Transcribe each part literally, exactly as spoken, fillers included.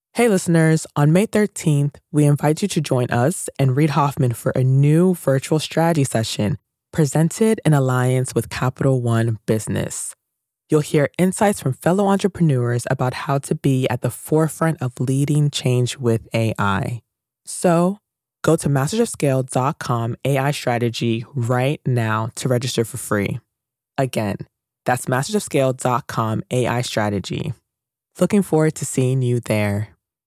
Hey listeners, on May thirteenth, we invite you to join us and Reid Hoffman for a new virtual strategy session presented in alliance with Capital One Business. You'll hear insights from fellow entrepreneurs about how to be at the forefront of leading change with A I. So, go to masters of scale dot com A I strategy right now to register for free. Again, that's masters of scale dot com A I strategy. Looking forward to seeing you there.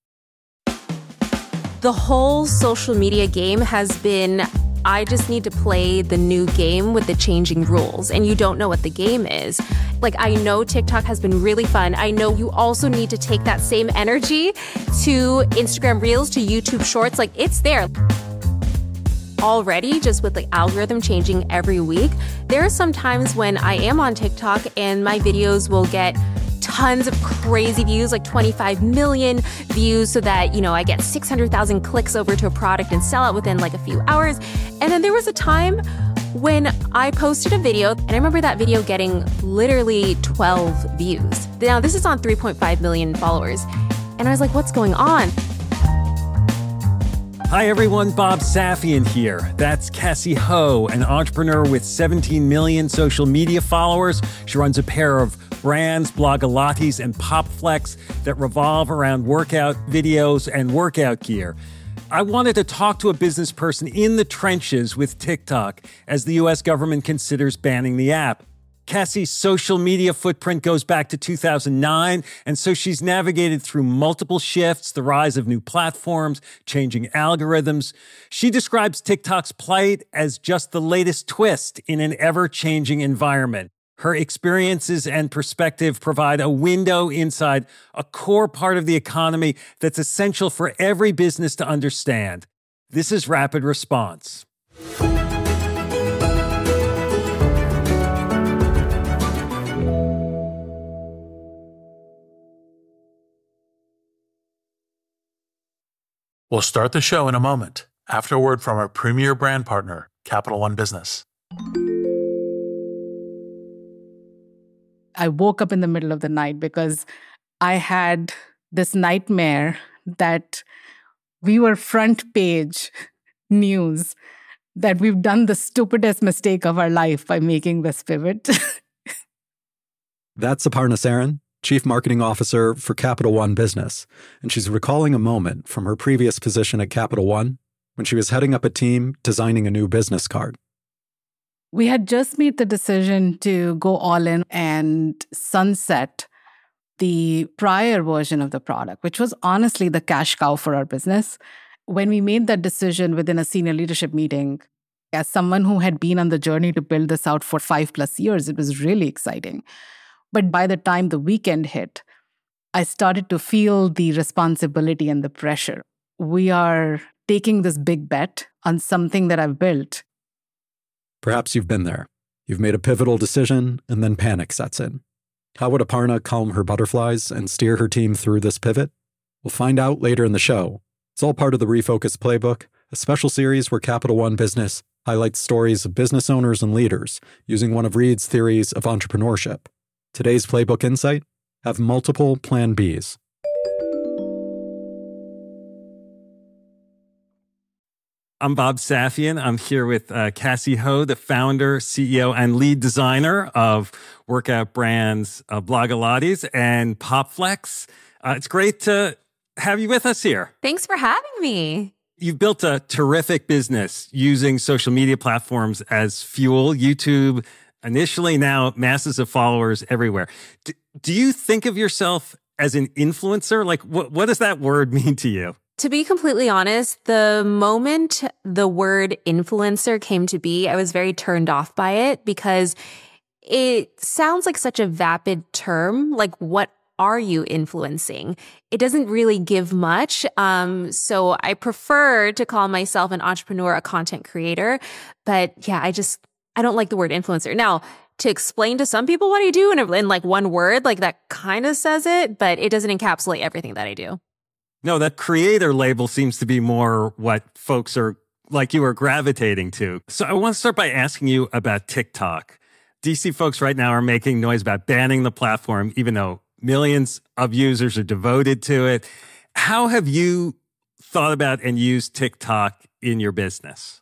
The whole social media game has been, I just need to play the new game with the changing rules, and you don't know what the game is. Like, I know TikTok has been really fun. I know you also need to take that same energy to Instagram Reels, to YouTube Shorts. Like, it's there. Already, just with the algorithm changing every week, there are some times when I am on TikTok and my videos will get tons of crazy views, like twenty-five million views, so that, you know, I get six hundred thousand clicks over to a product and sell out within like a few hours. And then there was a time when I posted a video, and I remember that video getting literally twelve views. Now, this is on three point five million followers. And I was like, what's going on? Hi everyone, Bob Safian here. That's Cassie Ho, an entrepreneur with seventeen million social media followers. She runs a pair of brands, Blogilates and PopFlex, that revolve around workout videos and workout gear. I wanted to talk to a business person in the trenches with TikTok as the U S government considers banning the app. Cassie's social media footprint goes back to two thousand nine, and so she's navigated through multiple shifts, the rise of new platforms, changing algorithms. She describes TikTok's plight as just the latest twist in an ever-changing environment. Her experiences and perspective provide a window inside a core part of the economy that's essential for every business to understand. This is Rapid Response. We'll start the show in a moment, after a word from our premier brand partner, Capital One Business. I woke up in the middle of the night because I had this nightmare that we were front page news, that we've done the stupidest mistake of our life by making this pivot. That's Aparna Saran, Chief Marketing Officer for Capital One Business, and she's recalling a moment from her previous position at Capital One when she was heading up a team designing a new business card. We had just made the decision to go all in and sunset the prior version of the product, which was honestly the cash cow for our business. When we made that decision within a senior leadership meeting, as someone who had been on the journey to build this out for five plus years, it was really exciting. But by the time the weekend hit, I started to feel the responsibility and the pressure. We are taking this big bet on something that I've built. Perhaps you've been there. You've made a pivotal decision, and then panic sets in. How would Aparna calm her butterflies and steer her team through this pivot? We'll find out later in the show. It's all part of the Refocus Playbook, a special series where Capital One Business highlights stories of business owners and leaders using one of Reid's theories of entrepreneurship. Today's Playbook Insight: have multiple Plan Bs. I'm Bob Safian. I'm here with uh, Cassie Ho, the founder, C E O, and lead designer of workout brands uh, Blogilates and PopFlex. Uh, it's great to have you with us here. Thanks for having me. You've built a terrific business using social media platforms as fuel. YouTube initially, now masses of followers everywhere. D- do you think of yourself as an influencer? Like, what, what does that word mean to you? To be completely honest, the moment the word influencer came to be, I was very turned off by it because it sounds like such a vapid term. Like, what are you influencing? It doesn't really give much. Um, so I prefer to call myself an entrepreneur, a content creator. But yeah, I just, I don't like the word influencer. Now, to explain to some people what I do in, a, in like one word, like that kind of says it, but it doesn't encapsulate everything that I do. No, that creator label seems to be more what folks are like you are gravitating to. So I want to start by asking you about TikTok. D C folks right now are making noise about banning the platform, even though millions of users are devoted to it. How have you thought about and used TikTok in your business?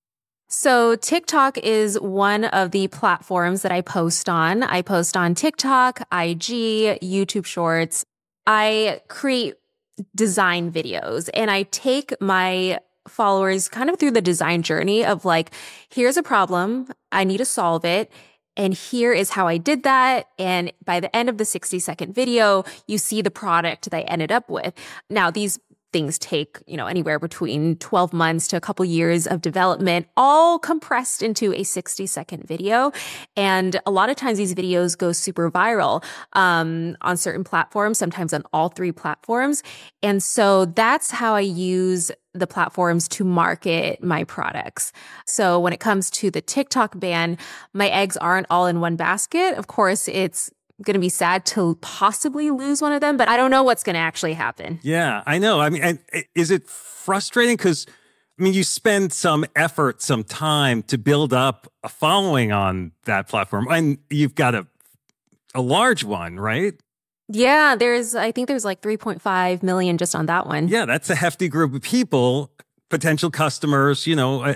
So TikTok is one of the platforms that I post on. I post on TikTok, I G, YouTube Shorts. I create design videos and I take my followers kind of through the design journey of like, here's a problem, I need to solve it. And here is how I did that. And by the end of the sixty second video, you see the product that I ended up with. Now, these things take, you know, anywhere between twelve months to a couple years of development, all compressed into a sixty second video. And a lot of times these videos go super viral um, on certain platforms, sometimes on all three platforms. And so that's how I use the platforms to market my products. So when it comes to the TikTok ban, my eggs aren't all in one basket. Of course, it's going to be sad to possibly lose one of them, but I don't know what's going to actually happen. Yeah, I know. I mean, and is it frustrating? Because, I mean, you spend some effort, some time to build up a following on that platform, and you've got a a large one, right? Yeah, there's, I think there's like three point five million just on that one. Yeah, that's a hefty group of people, potential customers, you know,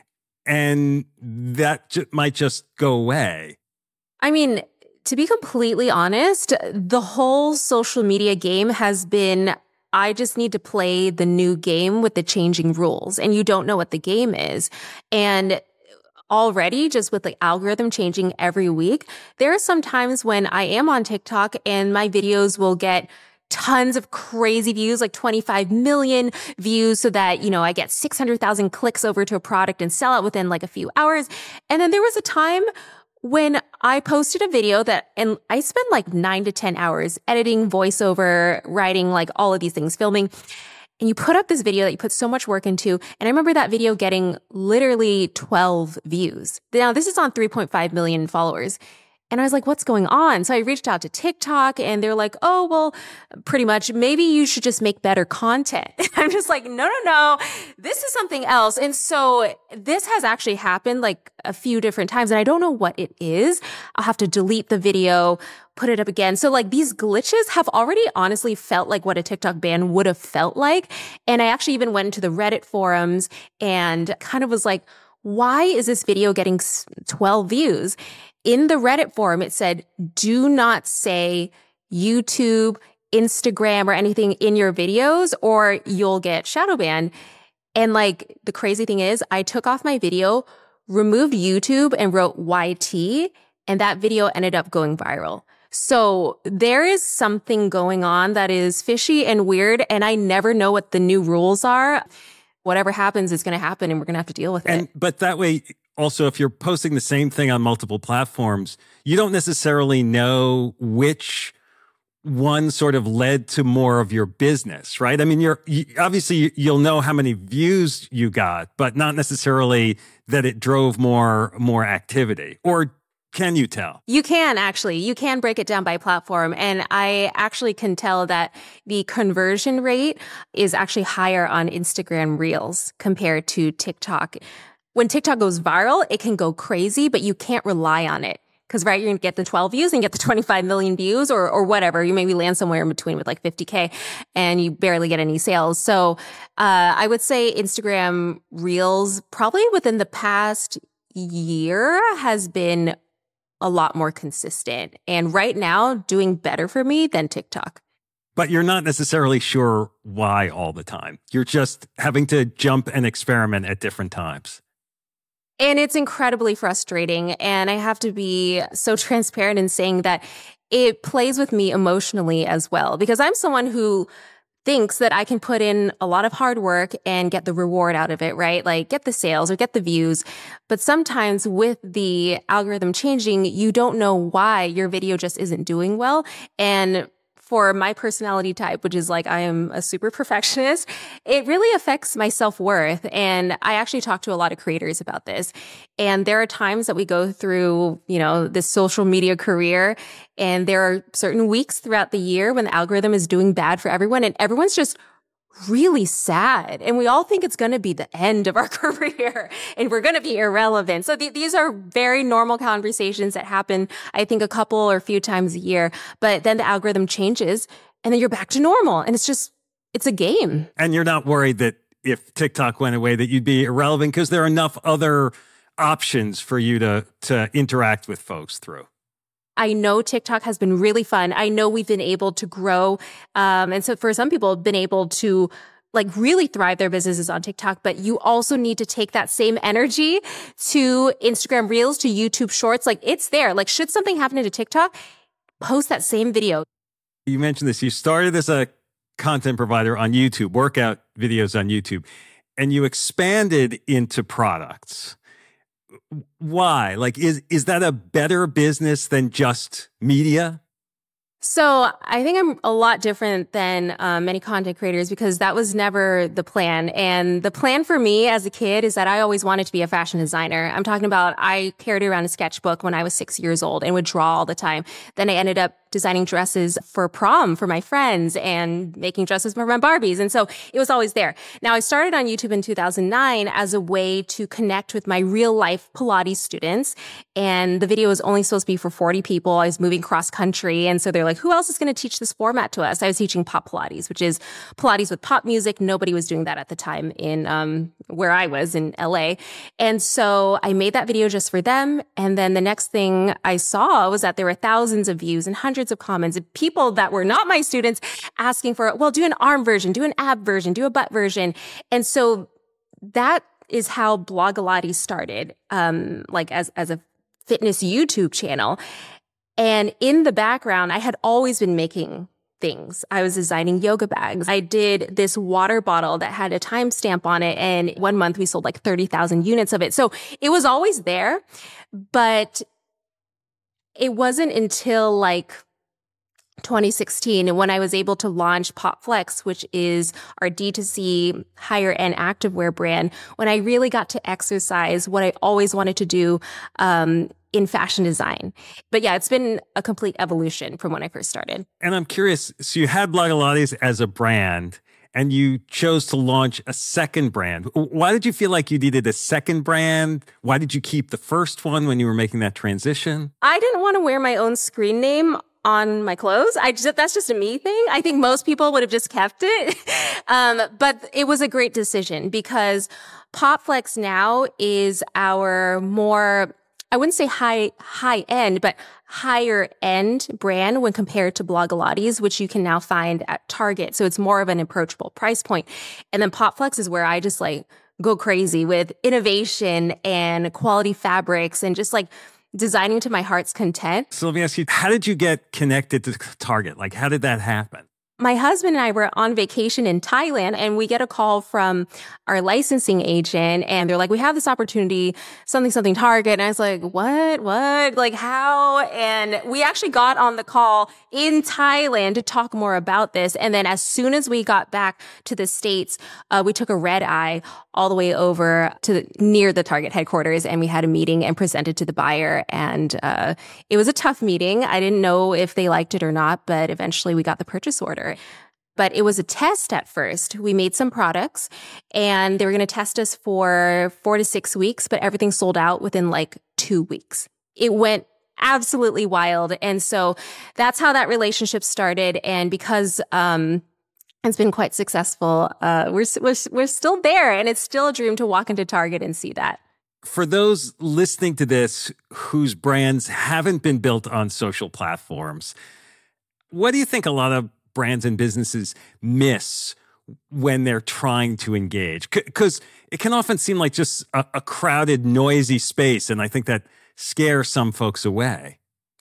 and that j- might just go away. I mean, to be completely honest, the whole social media game has been, I just need to play the new game with the changing rules, and you don't know what the game is. And already, just with the algorithm changing every week, there are some times when I am on TikTok and my videos will get tons of crazy views, like twenty-five million views, so that, you know, I get six hundred thousand clicks over to a product and sell out within like a few hours. And then there was a time when I posted a video that, and I spent like nine to ten hours editing, voiceover, writing, like all of these things, filming. And you put up this video that you put so much work into. And I remember that video getting literally twelve views. Now, this is on three point five million followers. And I was like, what's going on? So I reached out to TikTok and they're like, oh, well, pretty much, maybe you should just make better content. I'm just like, no, no, no, this is something else. And so this has actually happened like a few different times and I don't know what it is. I'll have to delete the video, put it up again. So like these glitches have already honestly felt like what a TikTok ban would have felt like. And I actually even went into the Reddit forums and kind of was like, why is this video getting twelve views? In the Reddit forum, it said, do not say YouTube, Instagram, or anything in your videos or you'll get shadow banned. And like the crazy thing is I took off my video, removed YouTube and wrote Y T, and that video ended up going viral. So there is something going on that is fishy and weird, and I never know what the new rules are. Whatever happens is going to happen, and we're going to have to deal with and, it. But that way, also, if you're posting the same thing on multiple platforms, you don't necessarily know which one sort of led to more of your business, right? I mean, you're you, obviously you'll know how many views you got, but not necessarily that it drove more more activity. Or can you tell? You can actually. You can break it down by platform. And I actually can tell that the conversion rate is actually higher on Instagram Reels compared to TikTok. When TikTok goes viral, it can go crazy, but you can't rely on it. Because, right, you're going to get the twelve views and get the twenty-five million views or or whatever. You maybe land somewhere in between with like fifty K and you barely get any sales. So uh, I would say Instagram Reels probably within the past year has been a lot more consistent. And right now, doing better for me than TikTok. But you're not necessarily sure why all the time. You're just having to jump and experiment at different times. And it's incredibly frustrating. And I have to be so transparent in saying that it plays with me emotionally as well, because I'm someone who thinks that I can put in a lot of hard work and get the reward out of it, right? Like get the sales or get the views. But sometimes with the algorithm changing, you don't know why your video just isn't doing well. And for my personality type, which is like I am a super perfectionist, it really affects my self-worth. And I actually talk to a lot of creators about this. And there are times that we go through, you know, this social media career, and there are certain weeks throughout the year when the algorithm is doing bad for everyone, and everyone's just really sad. And we all think it's going to be the end of our career and we're going to be irrelevant. So th- these are very normal conversations that happen, I think, a couple or a few times a year. But then the algorithm changes and then you're back to normal. And it's just it's a game. And you're not worried that if TikTok went away that you'd be irrelevant because there are enough other options for you to to interact with folks through. I know TikTok has been really fun. I know we've been able to grow. Um, and so for some people, been able to like really thrive their businesses on TikTok, but you also need to take that same energy to Instagram Reels, to YouTube Shorts. Like it's there. Like should something happen to TikTok, post that same video. You mentioned this. You started as a content provider on YouTube, workout videos on YouTube, and you expanded into products. Why? Like, is is that a better business than just media? So I think I'm a lot different than uh, many content creators because that was never the plan. And the plan for me as a kid is that I always wanted to be a fashion designer. I'm talking about I carried around a sketchbook when I was six years old and would draw all the time. Then I ended up designing dresses for prom for my friends and making dresses for my Barbies. And so it was always there. Now I started on YouTube in two thousand nine as a way to connect with my real life Pilates students. And the video was only supposed to be for forty people. I was moving cross country. And so they're like, who else is going to teach this format to us? I was teaching pop Pilates, which is Pilates with pop music. Nobody was doing that at the time in um, where I was in L A. And so I made that video just for them. And then the next thing I saw was that there were thousands of views and hundreds of comments and people that were not my students asking for, well, do an arm version, do an ab version, do a butt version. And so that is how Blogilates started, um, like as, as a fitness YouTube channel. And in the background, I had always been making things. I was designing yoga bags. I did this water bottle that had a timestamp on it. And one month we sold like thirty thousand units of it. So it was always there, but it wasn't until like twenty sixteen when I was able to launch PopFlex, which is our D two C higher end activewear brand, when I really got to exercise what I always wanted to do, um, in fashion design. But yeah, it's been a complete evolution from when I first started. And I'm curious, so you had Blogilates as a brand and you chose to launch a second brand. Why did you feel like you needed a second brand? Why did you keep the first one when you were making that transition? I didn't want to wear my own screen name on my clothes. I just, that's just a me thing. I think most people would have just kept it. um, but it was a great decision because PopFlex now is our more, I wouldn't say high, high end, but higher end brand when compared to Blogilates, which you can now find at Target. So it's more of an approachable price point. And then PopFlex is where I just like go crazy with innovation and quality fabrics and just like designing to my heart's content. So let me ask you, how did you get connected to Target? Like, how did that happen? My husband and I were on vacation in Thailand and we get a call from our licensing agent and they're like, we have this opportunity, something, something Target. And I was like, what, what, like how? And we actually got on the call in Thailand to talk more about this. And then as soon as we got back to the States, uh, we took a red eye all the way over to the, near the Target headquarters and we had a meeting and presented to the buyer. And uh, it was a tough meeting. I didn't know if they liked it or not, but eventually we got the purchase order. But it was a test at first. We made some products and they were going to test us for four to six weeks, but everything sold out within like two weeks. It went absolutely wild. And so that's how that relationship started. And because um, it's been quite successful, uh, we're, we're, we're still there. And it's still a dream to walk into Target and see that. For those listening to this whose brands haven't been built on social platforms, what do you think a lot of brands and businesses miss when they're trying to engage? Because it can often seem like just a, a crowded, noisy space. And I think that scares some folks away.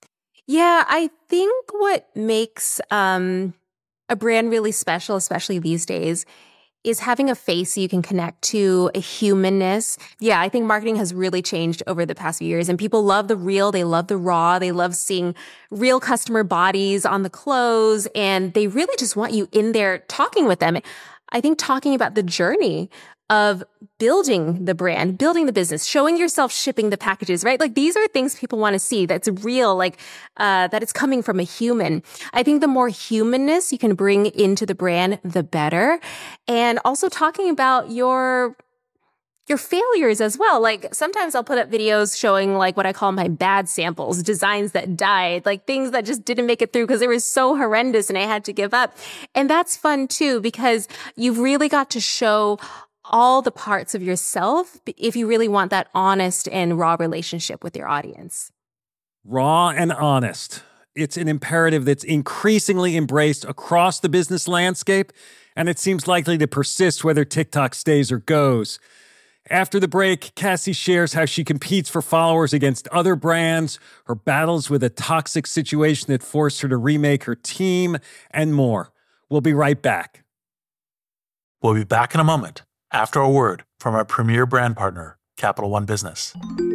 Yeah, I think what makes um, a brand really special, especially these days, is having a face you can connect to, a humanness. Yeah, I think marketing has really changed over the past few years and people love the real, they love the raw, they love seeing real customer bodies on the clothes and they really just want you in there talking with them. I think talking about the journey of building the brand, building the business, showing yourself shipping the packages, right? Like these are things people want to see that's real, like uh, that it's coming from a human. I think the more humanness you can bring into the brand, the better. And also talking about your your failures as well. Like sometimes I'll put up videos showing like what I call my bad samples, designs that died, like things that just didn't make it through because they were so horrendous and I had to give up. And that's fun too, because you've really got to show all the parts of yourself if you really want that honest and raw relationship with your audience. Raw and honest. It's an imperative that's increasingly embraced across the business landscape, and it seems likely to persist whether TikTok stays or goes. After the break, Cassie shares how she competes for followers against other brands, her battles with a toxic situation that forced her to remake her team, and more. We'll be right back. We'll be back in a moment after a word from our premier brand partner, Capital One Business.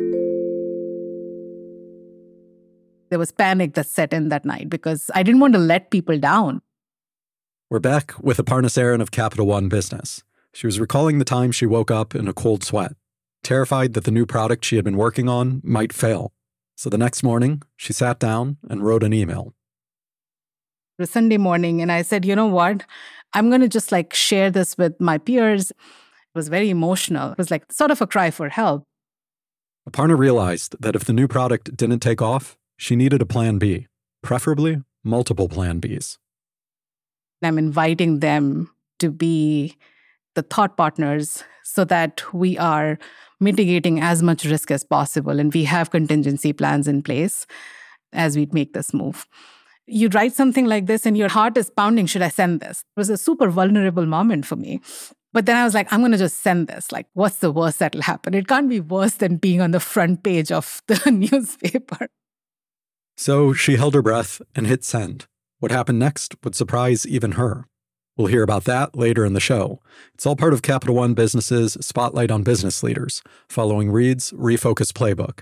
There was panic that set in that night because I didn't want to let people down. We're back with Aparna Saran of Capital One Business. She was recalling the time she woke up in a cold sweat, terrified that the new product she had been working on might fail. So the next morning, she sat down and wrote an email. It was Sunday morning, and I said, you know what? I'm going to just like share this with my peers. It was very emotional. It was like sort of a cry for help. Aparna realized that if the new product didn't take off, she needed a plan B, preferably multiple plan Bs. I'm inviting them to be the thought partners so that we are mitigating as much risk as possible and we have contingency plans in place as we make this move. You write something like this and your heart is pounding, should I send this? It was a super vulnerable moment for me. But then I was like, I'm going to just send this. Like, what's the worst that'll happen? It can't be worse than being on the front page of the newspaper. So she held her breath and hit send. What happened next would surprise even her. We'll hear about that later in the show. It's all part of Capital One Business's Spotlight on Business Leaders, following Reed's Refocus Playbook.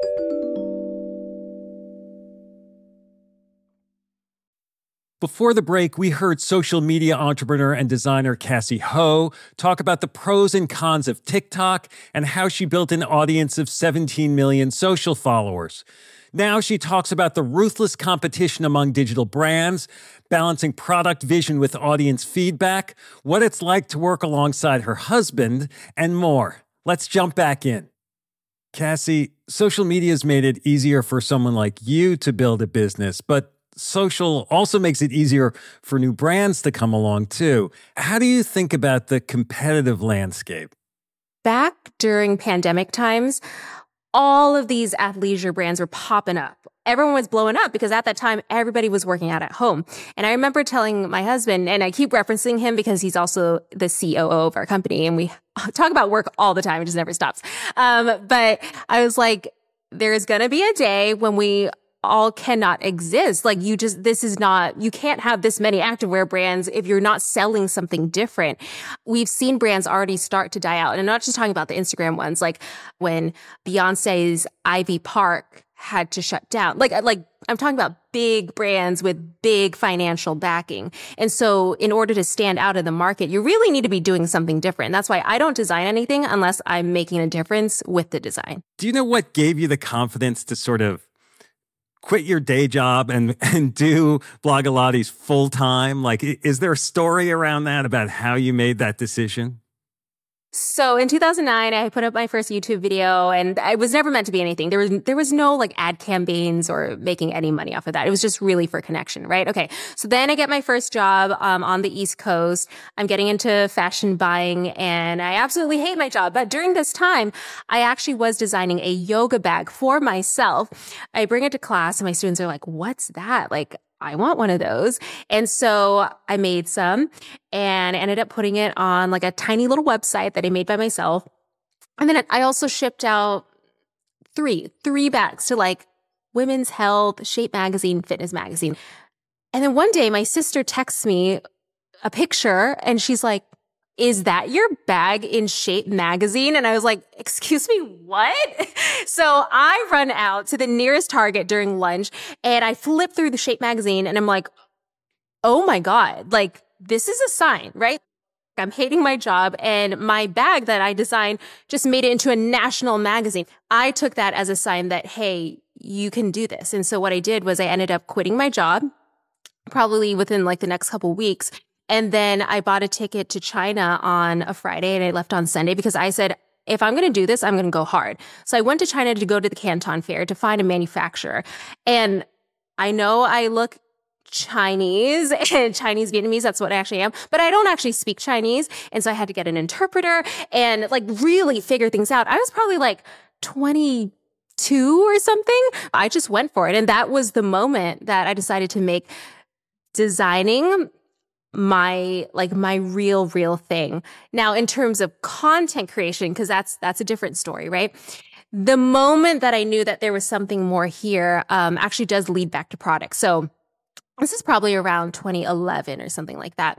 Before the break, we heard social media entrepreneur and designer Cassie Ho talk about the pros and cons of TikTok and how she built an audience of seventeen million social followers. Now she talks about the ruthless competition among digital brands, balancing product vision with audience feedback, what it's like to work alongside her husband, and more. Let's jump back in. Cassie, social media's made it easier for someone like you to build a business, but social also makes it easier for new brands to come along too. How do you think about the competitive landscape? Back during pandemic times, all of these athleisure brands were popping up. Everyone was blowing up because at that time, everybody was working out at home. And I remember telling my husband, and I keep referencing him because he's also the C O O of our company, and we talk about work all the time. It just never stops. Um, but I was like, there's going to be a day when we all cannot exist. Like you just, this is not, you can't have this many activewear brands if you're not selling something different. We've seen brands already start to die out. And I'm not just talking about the Instagram ones, like when Beyonce's Ivy Park had to shut down. Like, like I'm talking about big brands with big financial backing. And so in order to stand out in the market, you really need to be doing something different. That's why I don't design anything unless I'm making a difference with the design. Do you know what gave you the confidence to sort of quit your day job and, and do Blogilates full time? Like, is there a story around that about how you made that decision? So in two thousand nine, I put up my first YouTube video, and I was never meant to be anything. There was there was no like ad campaigns or making any money off of that. It was just really for connection, right? Okay. So then I get my first job um, on the East Coast. I'm getting into fashion buying, and I absolutely hate my job. But during this time, I actually was designing a yoga bag for myself. I bring it to class, and my students are like, "What's that?" Like, I want one of those. And so I made some and ended up putting it on like a tiny little website that I made by myself. And then I also shipped out three, three bags to like Women's Health, Shape Magazine, Fitness Magazine. And then one day my sister texts me a picture and she's like, "Is that your bag in Shape Magazine?" And I was like, "Excuse me, what?" So I run out to the nearest Target during lunch and I flip through the Shape Magazine and I'm like, oh my God, like this is a sign, right? I'm hating my job and my bag that I designed just made it into a national magazine. I took that as a sign that, hey, you can do this. And so what I did was I ended up quitting my job probably within like the next couple weeks. And then I bought a ticket to China on a Friday and I left on Sunday because I said, if I'm going to do this, I'm going to go hard. So I went to China to go to the Canton Fair to find a manufacturer. And I know I look Chinese and Chinese Vietnamese, that's what I actually am, but I don't actually speak Chinese. And so I had to get an interpreter and like really figure things out. I was probably like twenty-two or something. I just went for it. And that was the moment that I decided to make designing my like my real real thing. Now in terms of content creation, because that's that's a different story, right? The moment that I knew that there was something more here um actually does lead back to product. So this is probably around twenty eleven or something like that.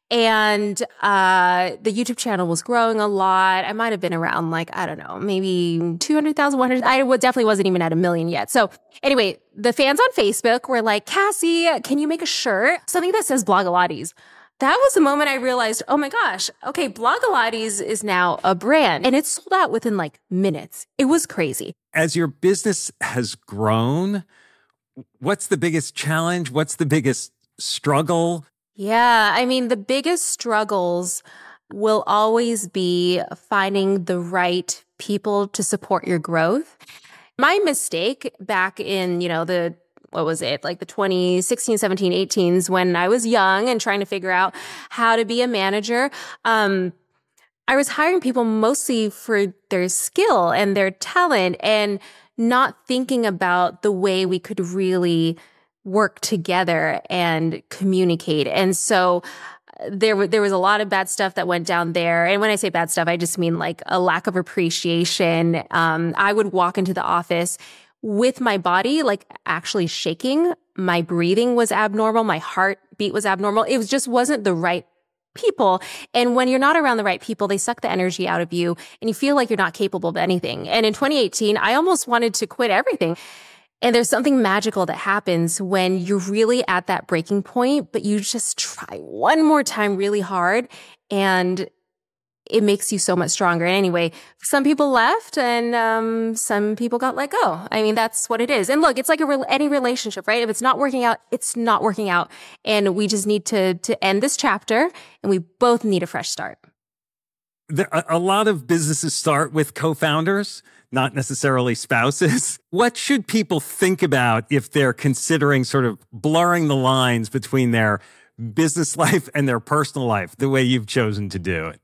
And uh the YouTube channel was growing a lot. I might have been around like, I don't know, maybe two hundred thousand, one hundred. I definitely wasn't even at a million yet. So anyway, the fans on Facebook were like, Cassie, can you make a shirt? Something that says Blogilates. That was the moment I realized, oh my gosh, okay, Blogilates is now a brand. And it sold out within like minutes. It was crazy. As your business has grown, what's the biggest challenge? What's the biggest struggle? Yeah, I mean, the biggest struggles will always be finding the right people to support your growth. My mistake back in, you know, the, what was it, like the twenty sixteen, seventeen, eighteens, when I was young and trying to figure out how to be a manager, um, I was hiring people mostly for their skill and their talent and not thinking about the way we could really work together and communicate. And so there, there was a lot of bad stuff that went down there. And when I say bad stuff, I just mean like a lack of appreciation. Um, I would walk into the office with my body like actually shaking. My breathing was abnormal. My heartbeat was abnormal. It was just wasn't the right people. And when you're not around the right people, they suck the energy out of you and you feel like you're not capable of anything. And in twenty eighteen, I almost wanted to quit everything. And there's something magical that happens when you're really at that breaking point, but you just try one more time really hard and it makes you so much stronger. And anyway, some people left and um, some people got let go. I mean, that's what it is. And look, it's like a re- any relationship, right? If it's not working out, it's not working out. And we just need to to end this chapter and we both need a fresh start. There, a, a lot of businesses start with co-founders, not necessarily spouses. What should people think about if they're considering sort of blurring the lines between their business life and their personal life, the way you've chosen to do it?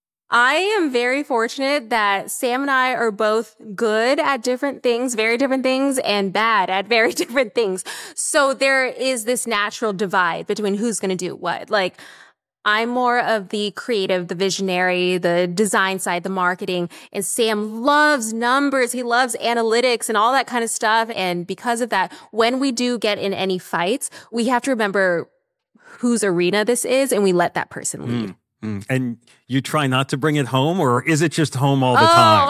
I am very fortunate that Sam and I are both good at different things, very different things, and bad at very different things. So there is this natural divide between who's going to do what. Like, I'm more of the creative, the visionary, the design side, the marketing, and Sam loves numbers. He loves analytics and all that kind of stuff. And because of that, when we do get in any fights, we have to remember whose arena this is, and we let that person lead. Mm. And you try not to bring it home, or is it just home all the oh. time?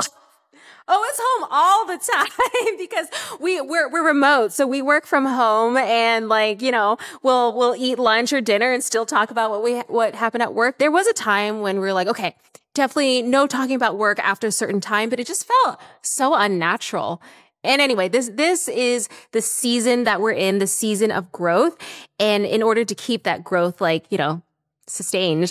Oh, it's home all the time because we we're we're remote, so we work from home, and like you know, we'll we'll eat lunch or dinner and still talk about what we what happened at work. There was a time when we were like, okay, definitely no talking about work after a certain time, but it just felt so unnatural. And anyway, this this is the season that we're in, the season of growth, and in order to keep that growth, like you know, sustained.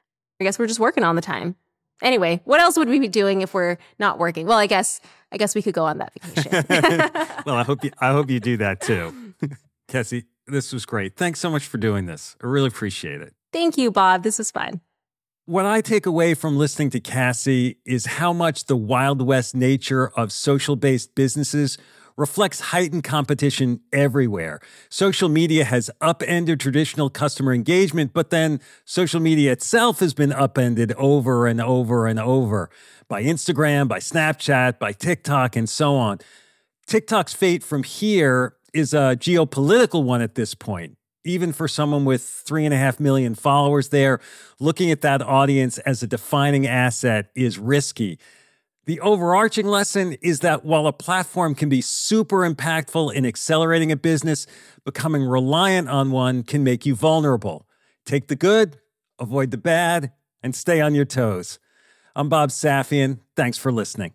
I guess we're just working all the time. Anyway, what else would we be doing if we're not working? Well, I guess I guess we could go on that vacation. Well, I hope you I hope you do that too. Cassie, this was great. Thanks so much for doing this. I really appreciate it. Thank you, Bob. This was fun. What I take away from listening to Cassie is how much the Wild West nature of social-based businesses reflects heightened competition everywhere. Social media has upended traditional customer engagement, but then social media itself has been upended over and over and over by Instagram, by Snapchat, by TikTok, and so on. TikTok's fate from here is a geopolitical one at this point. Even for someone with three and a half million followers there, looking at that audience as a defining asset is risky. The overarching lesson is that while a platform can be super impactful in accelerating a business, becoming reliant on one can make you vulnerable. Take the good, avoid the bad, and stay on your toes. I'm Bob Safian. Thanks for listening.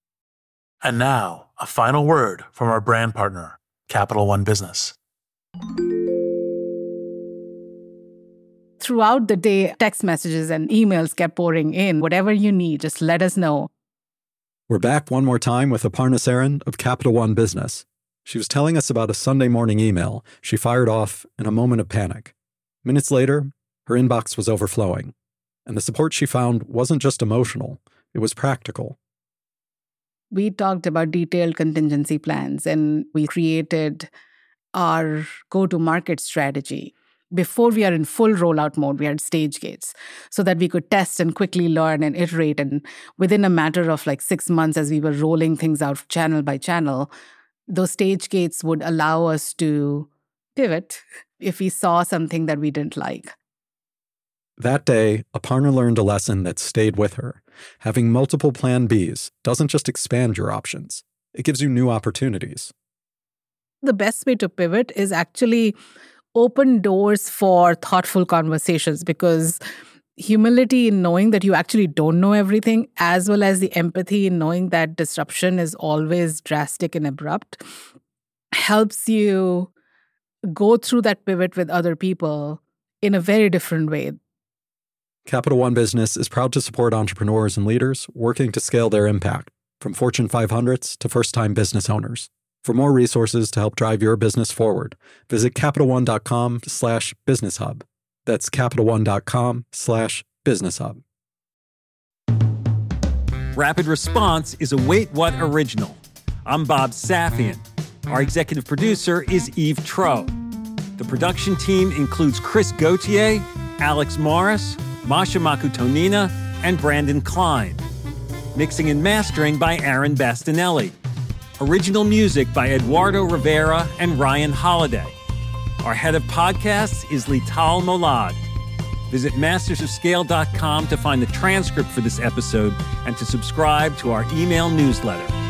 And now, a final word from our brand partner, Capital One Business. Throughout the day, text messages and emails kept pouring in. Whatever you need, just let us know. We're back one more time with Aparna Saran of Capital One Business. She was telling us about a Sunday morning email she fired off in a moment of panic. Minutes later, her inbox was overflowing, and the support she found wasn't just emotional, it was practical. We talked about detailed contingency plans, and we created our go-to-market strategy. Before we are in full rollout mode, we had stage gates so that we could test and quickly learn and iterate. And within a matter of like six months, as we were rolling things out channel by channel, those stage gates would allow us to pivot if we saw something that we didn't like. That day, Aparna learned a lesson that stayed with her. Having multiple plan Bs doesn't just expand your options, it gives you new opportunities. The best way to pivot is actually open doors for thoughtful conversations, because humility in knowing that you actually don't know everything, as well as the empathy in knowing that disruption is always drastic and abrupt, helps you go through that pivot with other people in a very different way. Capital One Business is proud to support entrepreneurs and leaders working to scale their impact, from Fortune five hundreds to first-time business owners. For more resources to help drive your business forward, visit CapitalOne.com slash Business Hub. That's CapitalOne.com slash Business Hub. Rapid Response is a Wait What original. I'm Bob Safian. Our executive producer is Eve Troeh. The production team includes Chris Gauthier, Alex Morris, Masha Makutonina, and Brandon Klein. Mixing and mastering by Aaron Bastinelli. Original music by Eduardo Rivera and Ryan Holiday. Our head of podcasts is Lital Molad. Visit masters of scale dot com to find the transcript for this episode and to subscribe to our email newsletter.